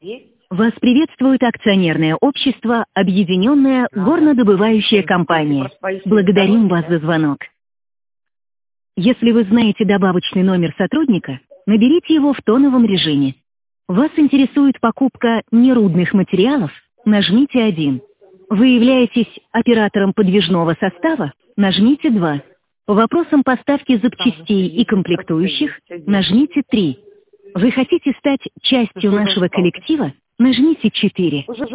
Вас приветствует акционерное общество «Объединенная горнодобывающая компания». Благодарим вас за звонок. Если вы знаете добавочный номер сотрудника, наберите его в тоновом режиме. Вас интересует покупка нерудных материалов? Нажмите 1. Вы являетесь оператором подвижного состава? Нажмите 2. По вопросам поставки запчастей и комплектующих? Нажмите 3. Вы хотите стать частью нашего коллектива? Нажмите 4.